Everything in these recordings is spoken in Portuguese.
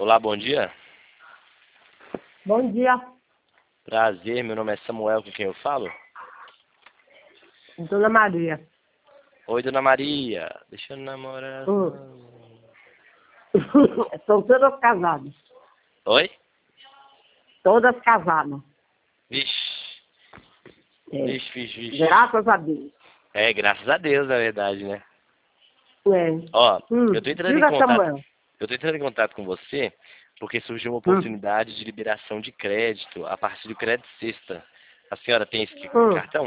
Olá, bom dia. Bom dia, Prazer, meu nome é Samuel, com quem eu falo? Dona Maria. Oi, Dona Maria. Deixa eu namorar. São todas casadas. Oi? Todas casadas. Vixe, É. vixe. Graças a Deus. É, graças a Deus, na verdade, né? É. Ó, eu tô entrando em Diga, contato. Samuel. Eu tô entrando em contato com você porque surgiu uma Hum. oportunidade de liberação de crédito a partir do crédito sexta. A senhora tem esse Hum. cartão?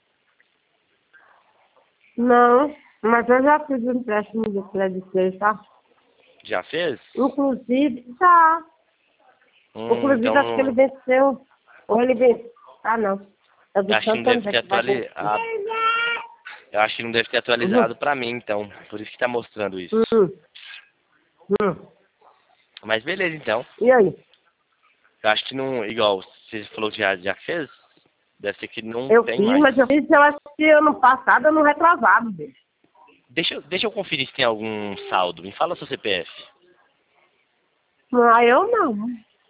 Não, mas eu já fiz um empréstimo de crédito, tá? Já fez? Inclusive, já. Inclusive, Então acho que ele venceu. Ou ele venceu. Ah, não. É do eu acho que não deve Santander ter que vai vencer. eu acho que não deve ter Uhum. atualizado pra mim, então. Por isso que tá mostrando isso. Hum. Hum. Mas beleza, então. E aí? Eu acho que não, igual você falou que já fez, deve ser que não Eu tem fiz, mais. mas eu acho que ano passado, ano retrasado, bicho. Deixa eu conferir se tem algum saldo. Me fala seu CPF. Ah, eu não.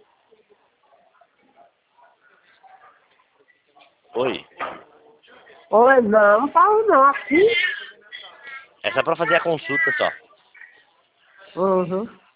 Oi? Oi, não, Paulo, não. Aqui. É só pra fazer a consulta só. Uhum.